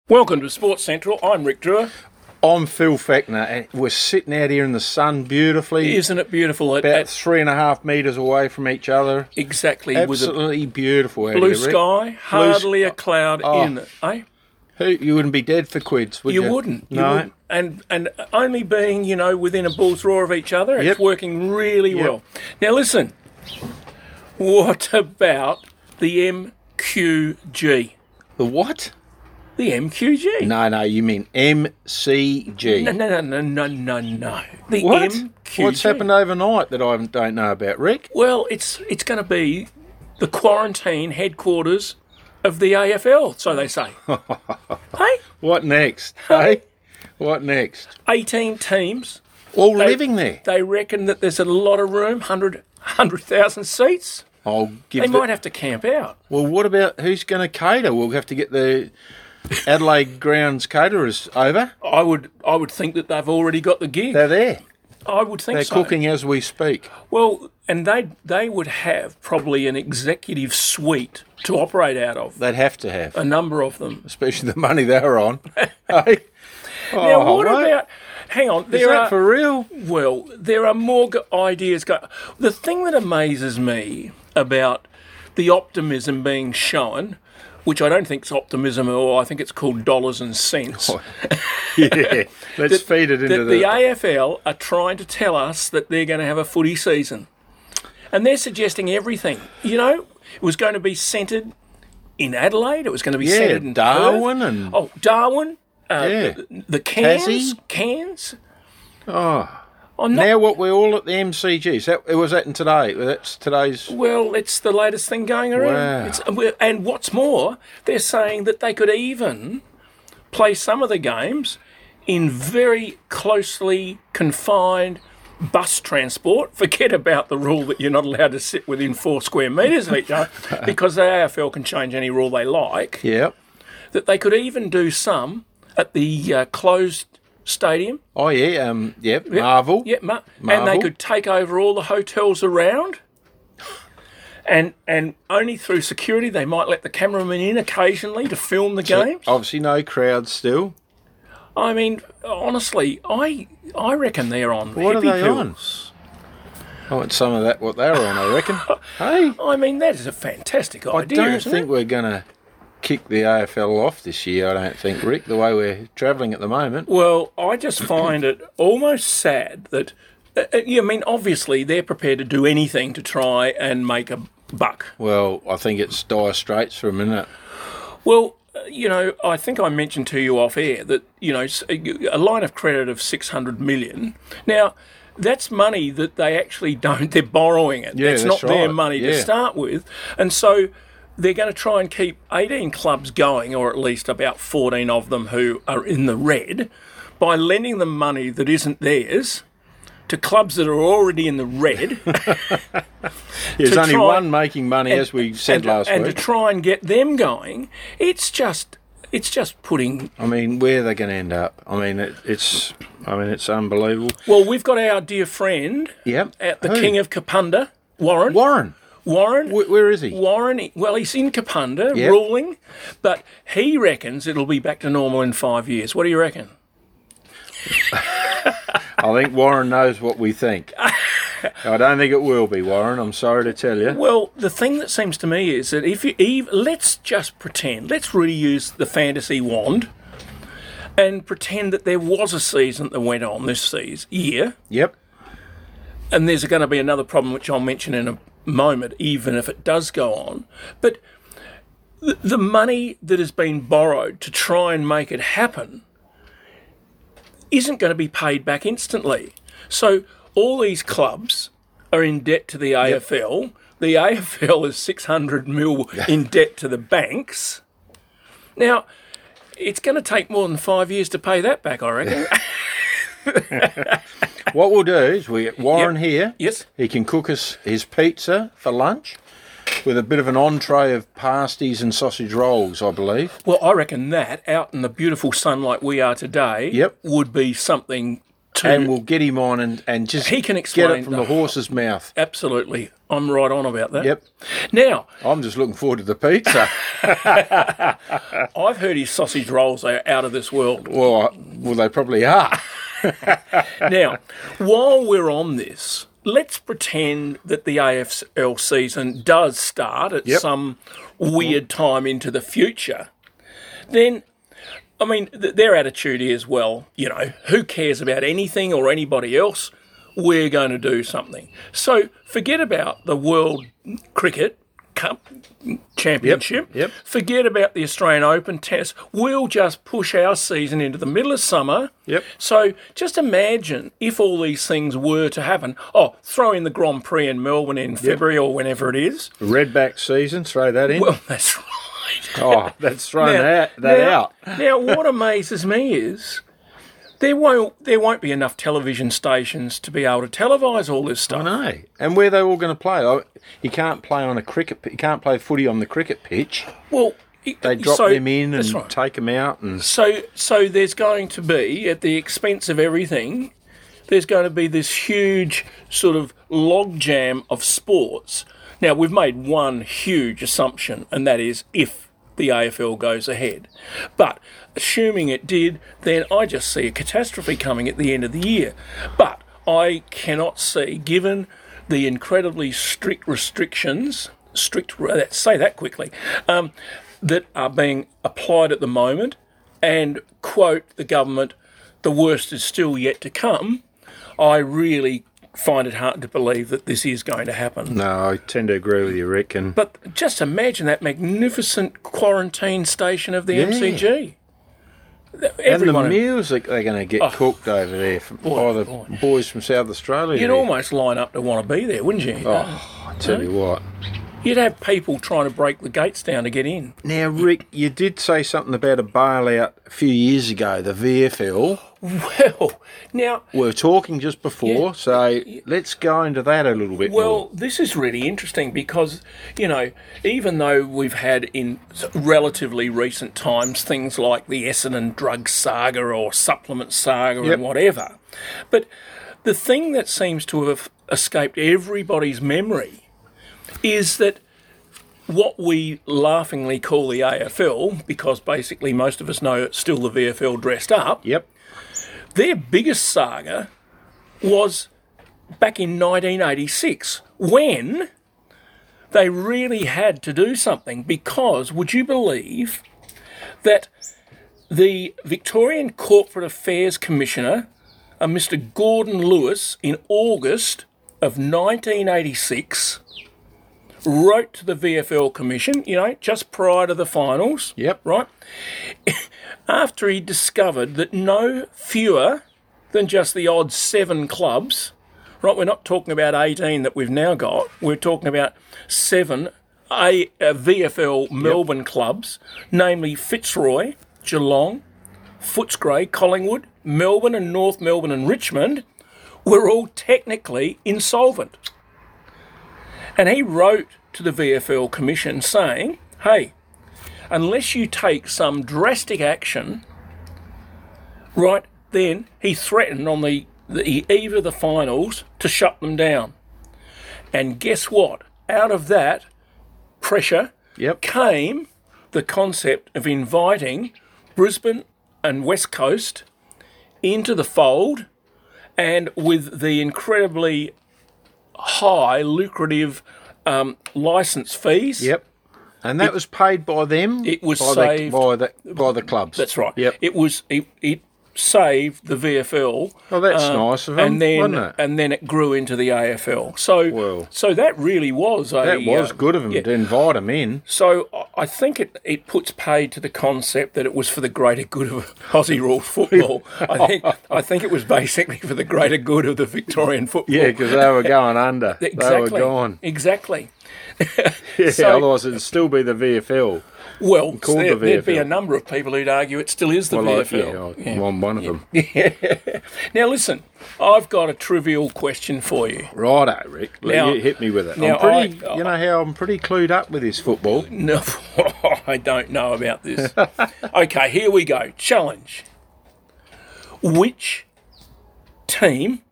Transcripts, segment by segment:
Welcome to Sports Central. I'm Rick Drewer. I'm Phil Fackner, and we're sitting out here in the sun beautifully. Isn't it beautiful? About 3.5 metres away from each other. Exactly. Absolutely beautiful out blue here, Rick. sky, hardly a cloud in it, eh? You wouldn't be dead for quids, would you? You wouldn't. No. You wouldn't. And only being, within a bull's roar of each other, Yep. it's working really well. Now listen, what about the MQG? The what? The MQG. No, you mean MCG. No. The What? MQG. What's happened overnight that I don't know about, Rick? Well, it's going to be the quarantine headquarters of the AFL, so they say. Hey? What next? Hey? What next? 18 teams. All living there. They reckon that there's a lot of room, 100,000 seats. I'll give They might have to camp out. Well, what about who's going to cater? We'll have to get the Adelaide Grounds caterers over. I would think that they've already got the gig. They're there. I would think They're so. cooking as we speak. Well, and they would have probably an executive suite to operate out of. They'd have to have, A number of them. especially the money they're on. Hey? Now, what mate. about... Hang on. Is that for real? Well, there are more ideas going. The thing that amazes me about the optimism being shown, which I don't think is optimism at all, I think it's called dollars and cents. Yeah, let's feed it into The AFL are trying to tell us that they're going to have a footy season. And they're suggesting everything. It was going to be centred in Adelaide. It was going to be centred in Darwin Perth. and Darwin. Yeah. The Cairns. Tassie. Cairns. oh. I'm not, Now what we're all at the MCG. Was that in today? That's today's. well, it's the latest thing going around. Wow. And what's more, they're saying that they could even play some of the games in very closely confined bus transport. Forget about the rule that you're not allowed to sit within 4 square metres of each other, because the AFL can change any rule they like. Yep. That they could even do some at the closed stadium. Oh yeah. Yep. Marvel. Yeah, and Marvel. they could take over all the hotels around. And only through security, they might let the cameraman in occasionally to film the games. Obviously, no crowds still. I mean, honestly, I reckon they're on What are hippie they on? pills. I want some of that. What they were on, I reckon. Hey, I mean, that is a fantastic I idea, don't isn't think it? we're going to kick the AFL off this year. I don't think, Rick, the way we're travelling at the moment. Well, I just find it almost sad that, obviously they're prepared to do anything to try and make a buck. Well, I think it's dire straits for a minute. Well, I think I mentioned to you off air that, a line of credit of 600 million. Now, that's money that they actually don't, they're borrowing it. Yeah, that's that's not their right. money to Yeah. start with. And so they're going to try and keep 18 clubs going, or at least about 14 of them who are in the red, by lending them money that isn't theirs to clubs that are already in the red. There's to only try- one making money, as we said last and week. to try and get them going. It's just putting... I mean, where are they going to end up? I mean, it's unbelievable. Well, we've got our dear friend Yep. at the Who? King of Kapunda, Warren. Warren. Warren. Where is he? Warren, well, he's in Kapunda, Yep. ruling, but he reckons it'll be back to normal in 5 years. What do you reckon? I think Warren knows what we think. I don't think it will be, Warren. I'm sorry to tell you. Well, the thing that seems to me is that let's just pretend, let's really use the fantasy wand and pretend that there was a season that went on this year, Yep. and there's going to be another problem which I'll mention in a moment, even if it does go on. But the money that has been borrowed to try and make it happen isn't going to be paid back instantly. So all these clubs are in debt to the AFL. The AFL is 600 mil in debt to the banks. Now, it's going to take more than 5 years to pay that back, I reckon. What we'll do is we get Warren here. Yes. He can cook us his pizza for lunch with a bit of an entree of pasties and sausage rolls, I believe. Well, I reckon that, out in the beautiful sun like we are today, Yep. would be something and we'll get him on and just He can get explain it from the horse's mouth. Absolutely. I'm right on about that. Yep. Now, I'm just looking forward to the pizza. I've heard his sausage rolls are out of this world. well, they probably are. Now, while we're on this, let's pretend that the AFL season does start at some weird time into the future. Then, I mean, their attitude is, well, who cares about anything or anybody else? We're going to do something. So forget about the World Cricket Cup Championship. Yep. Forget about the Australian Open Test. We'll just push our season into the middle of summer. Yep. So just imagine if all these things were to happen. Oh, throw in the Grand Prix in Melbourne in February or whenever it is. Redback season, throw that in. Well, that's right. Oh, that's thrown that out. Now, what amazes me is there won't be enough television stations to be able to televise all this stuff. I know. And where are they all going to play? You can't play on you can't play footy on the cricket pitch. Well, they drop them in and right. take them out, and so there's going to be, at the expense of everything, there's going to be this huge sort of logjam of sports. Now, we've made one huge assumption, and that is if the AFL goes ahead. But assuming it did, then I just see a catastrophe coming at the end of the year. But I cannot see, given the incredibly strict restrictions, say that quickly, that are being applied at the moment, and quote the government, the worst is still yet to come, I really find it hard to believe that this is going to happen. No, I tend to agree with you, Rick. But just imagine that magnificent quarantine station of the MCG. And the music they're going to get cooked over there by the boys from South Australia. You'd almost line up to want to be there, wouldn't you? Oh, I tell you what. You'd have people trying to break the gates down to get in. Now, Rick, you did say something about a bailout a few years ago, the VFL. Well, now... We were talking just before, so let's go into that a little bit more. Well, this is really interesting because, even though we've had in relatively recent times things like the Essendon drug saga or supplement saga and whatever, but the thing that seems to have escaped everybody's memory is that what we laughingly call the AFL, because basically most of us know it's still the VFL dressed up, their biggest saga was back in 1986 when they really had to do something because, would you believe, that the Victorian Corporate Affairs Commissioner, Mr. Gordon Lewis, in August of 1986, wrote to the VFL Commission, just prior to the finals, right? After he discovered that no fewer than just the odd 7 clubs, right? We're not talking about 18 that we've now got. We're talking about 7 VFL Melbourne clubs, namely Fitzroy, Geelong, Footscray, Collingwood, Melbourne and North Melbourne and Richmond, were all technically insolvent. And he wrote to the VFL Commission saying, hey, unless you take some drastic action, right, then he threatened on the eve of the finals to shut them down. And guess what? Out of that pressure came the concept of inviting Brisbane and West Coast into the fold, and with the incredibly high, lucrative licence fees. And that was paid by them. It was saved by the clubs. That's right. It saved the VFL. Well, that's nice of them, wasn't it? And then it grew into the AFL. So that really was good of them to invite them in. So I think it puts paid to the concept that it was for the greater good of Aussie rules football. I think it was basically for the greater good of the Victorian football. Yeah, because they were going under. They were gone. Exactly. Otherwise it'd still be the VFL. Well, there'd be a number of people who'd argue it still is the VFL. I'm one of them. Now, listen, I've got a trivial question for you. Righto, Rick. You hit me with it. I'm pretty clued up with this football. No, I don't know about this. Okay, here we go. Challenge. Which team,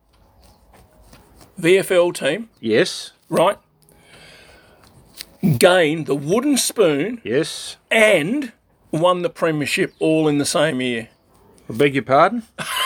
VFL team, Yes. right, gained the wooden spoon Yes. and won the premiership all in the same year. I beg your pardon?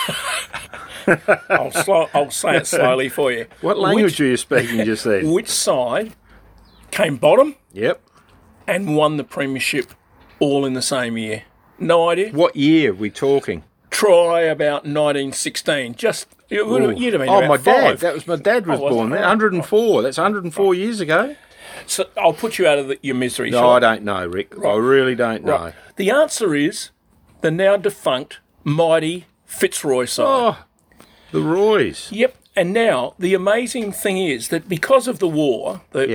I'll say it slowly for you. What language were you speaking just then? Which side came bottom Yep. and won the premiership all in the same year? No idea. What year are we talking? Try about 1916. Just you'd have been about my dad. five. That was my dad was Oh, was born it? there. 104. That's 104 years ago. So I'll put you out of your misery. No, shall I don't know, Rick. I really don't know. Right. The answer is the now defunct mighty Fitzroy side. Oh, the Roys. Yep. And now the amazing thing is that because of the war, the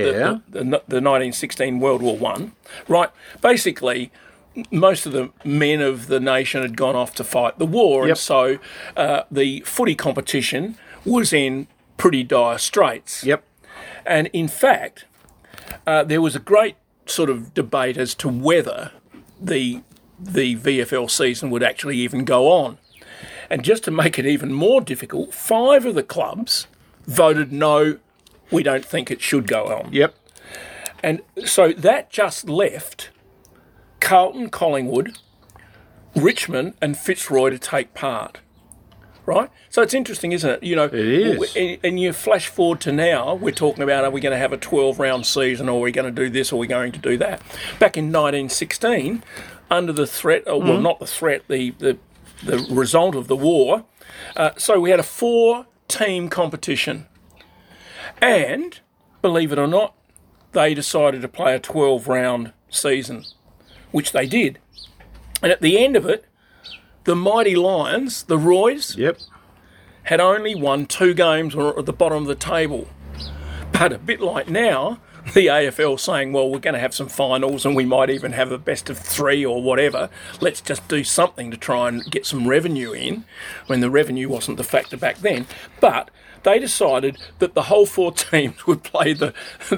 1916 World War One, right? Basically, most of the men of the nation had gone off to fight the war, Yep. and so the footy competition was in pretty dire straits. Yep. And in fact, there was a great sort of debate as to whether the VFL season would actually even go on. And just to make it even more difficult, 5 of the clubs voted no, we don't think it should go on. Yep. And so that just left Carlton, Collingwood, Richmond and Fitzroy to take part. Right? So it's interesting, isn't it? You know, It is. And you flash forward to now, we're talking about are we going to have a 12-round season, or are we going to do this, or are we going to do that? Back in 1916, under the threat, well, not the threat, the result of the war, so we had a 4-team competition. And, believe it or not, they decided to play a 12-round season, which they did. And at the end of it, the mighty Lions, the Roys, Yep. had only won 2 games or at the bottom of the table. But a bit like now, the AFL saying, well, we're going to have some finals and we might even have a best of 3 or whatever. Let's just do something to try and get some revenue in, when the revenue wasn't the factor back then. But they decided that the whole 4 teams would play the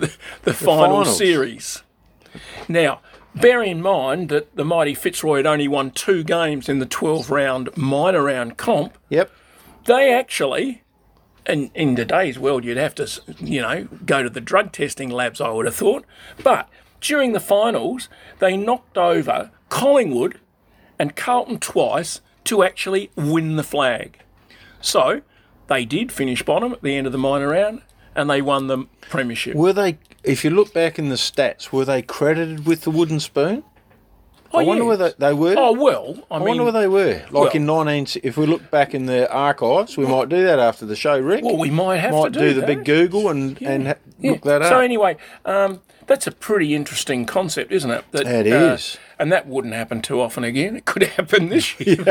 final finals. series. Now, bear in mind that the mighty Fitzroy had only won 2 games in the 12-round minor round comp. Yep. They actually, and in today's world, you'd have to, go to the drug testing labs, I would have thought. But during the finals, they knocked over Collingwood and Carlton twice to actually win the flag. So they did finish bottom at the end of the minor round, and they won the premiership. Were they, if you look back in the stats, were they credited with the wooden spoon? I wonder whether they were. Oh, well, I wonder whether they were. Like well- in if we look back in the archives, we might do that after the show, Rick. Well, we might have might to do the that. big Google and look that up. So anyway, that's a pretty interesting concept, isn't it? That, It is. And that wouldn't happen too often again. It could happen this year.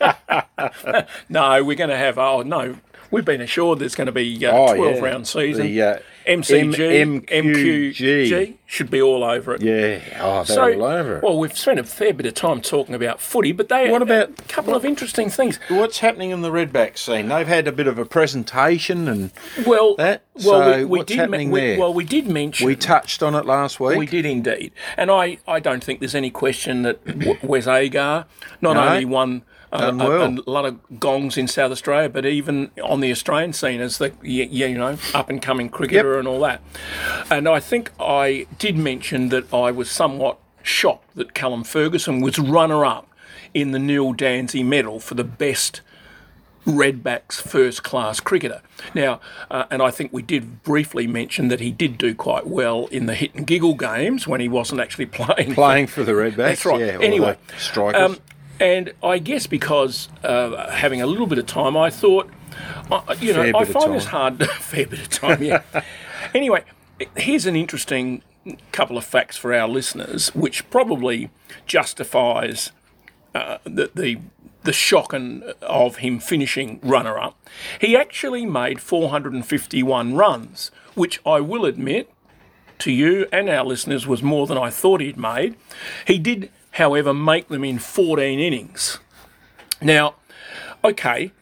No, we're going to have, we've been assured there's going to be a 12-round season. The MCG, MQG. MQG should be all over it. Yeah, they're all over it. Well, we've spent a fair bit of time talking about footy, but they What about- a couple of interesting things. What's happening in the Redback scene? They've had a bit of a presentation and Well, that. well, So we what's did happening there? Well, we did mention. We touched on it last week. We did indeed. And I don't think there's any question that Wes Agar not No, only won done well. a lot of gongs in South Australia, but even on the Australian scene as the up-and-coming cricketer and all that. And I think I did mention that I was somewhat shocked that Callum Ferguson was runner-up in the Neil Danzy medal for the best Redbacks first-class cricketer. Now, and I think we did briefly mention that he did do quite well in the hit and giggle games when he wasn't actually playing for the Redbacks. That's right. Yeah, all Anyway, the strikers. and I guess because having a little bit of time, I thought, I find this hard. Fair bit of time, yeah. Anyway, here's an interesting couple of facts for our listeners, which probably justifies the shock of him finishing runner-up. He actually made 451 runs, which I will admit to you and our listeners was more than I thought he'd made. He did, however, make them in 14 innings. Now, okay,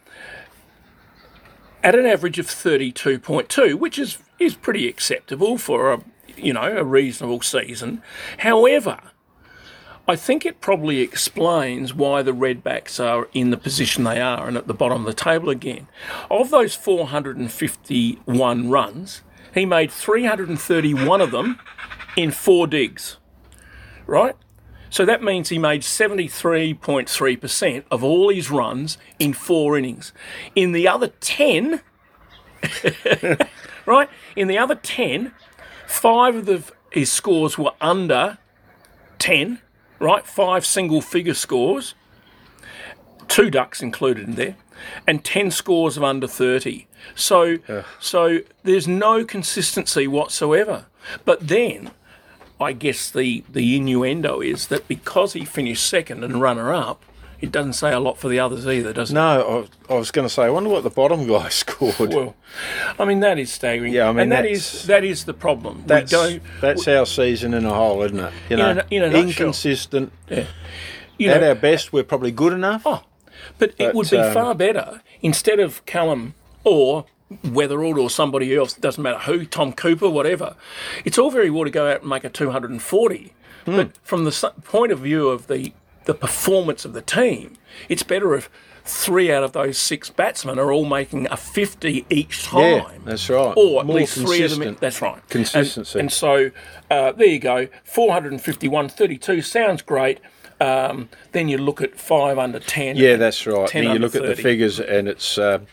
at an average of 32.2, which is pretty acceptable for a reasonable season. However, I think it probably explains why the Redbacks are in the position they are and at the bottom of the table again. Of those 451 runs, he made 331 of them in 4 digs, right? So that means he made 73.3% of all his runs in 4 innings. In the other 10, right? In the other 10, 5 of his scores were under 10, right? 5 single-figure scores, 2 ducks included in there, and 10 scores of under 30. So there's no consistency whatsoever. But then, I guess the innuendo is that because he finished second and runner-up, it doesn't say a lot for the others either, does it? No, I was going to say, I wonder what the bottom guy scored. Well, I mean, that is staggering. Yeah, I mean, and that is the problem. That's our season in a whole, isn't it? You know, in a nutshell. inconsistent. Yeah. At our best, we're probably good enough. But it would be far better, instead of Callum or Weatherald or somebody else, doesn't matter who, Tom Cooper, whatever. It's all very well to go out and make a 240. But from the point of view of the performance of the team, it's better if 3 out of those 6 batsmen are all making a 50 each time. Yeah, that's right. Or at More least 3 of them. consistent. That's right. Consistency. And so there you go. 451, 32 sounds great. Then you look at 5 under 10. Yeah, that's right. 10 And you under look at the 30. figures, and it's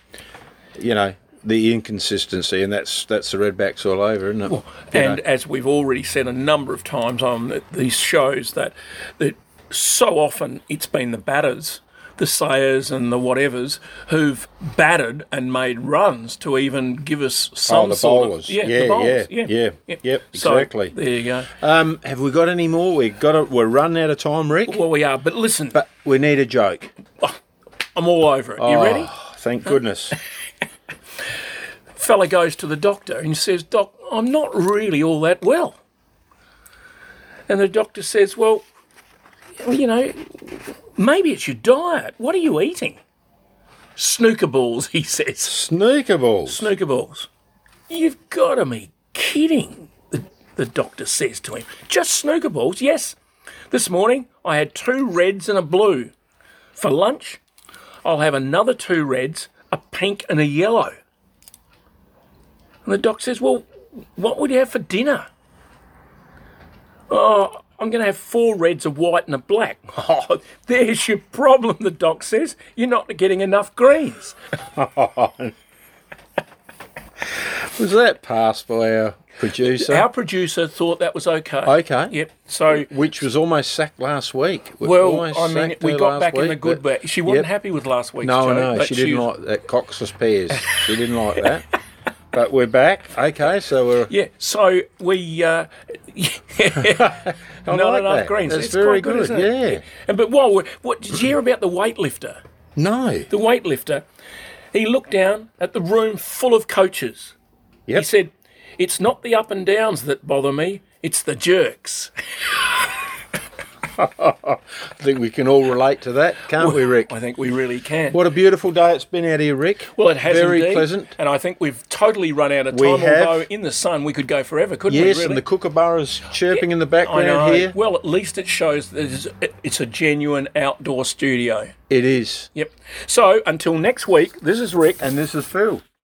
the inconsistency, and that's the Redbacks all over, isn't it? Well, and as we've already said a number of times on these shows, that so often it's been the batters, the Sayers and the whatevers, who've batted and made runs to even give us some the sort bowlers. of... the bowlers. Yep, So, exactly. there you go. Have we got any more? We're running out of time, Rick. Well, we are, but listen, But we need a joke. I'm all over it. You ready? Thank goodness. Fella goes to the doctor and says, "Doc, I'm not really all that well." And the doctor says, "Well, you know, maybe it's your diet. What are you eating?" "Snooker balls," he says. Snooker balls. "Snooker balls." "You've got to be kidding," the doctor says to him. "Just snooker balls?" "Yes. This morning I had 2 reds and a blue. For lunch, I'll have another 2 reds, a pink and a yellow." And the doc says, "Well, what would you have for dinner?" "Oh, I'm going to have 4 reds, a white and a black." "Oh, there's your problem," the doc says. "You're not getting enough greens." Was that passed by our producer? Our producer thought that was okay. Okay. Yep. So, Which was almost sacked last week. well, I mean, we got back in the good bit. bit. She wasn't happy with last week's No, joke. no, but she didn't like that coxless pears. She didn't like that. But we're back. Okay, so we're... Yeah, so we... not like enough that. greens. That's It's very quite good, isn't it? yeah. And, but while what did you hear about the weightlifter? No. The weightlifter, he looked down at the room full of coaches. Yep. He said, "It's not the up and downs that bother me, it's the jerks." I think we can all relate to that, can't we, Rick? I think we really can. What a beautiful day it's been out here, Rick. Well, it has Very indeed. pleasant. And I think we've totally run out of We time, have. although in the sun we could go forever, couldn't we, Yes, really? and the kookaburras chirping in the I background know. here. Well, at least it shows that it's a genuine outdoor studio. It is. Yep. So, until next week, this is Rick. And this is Phil.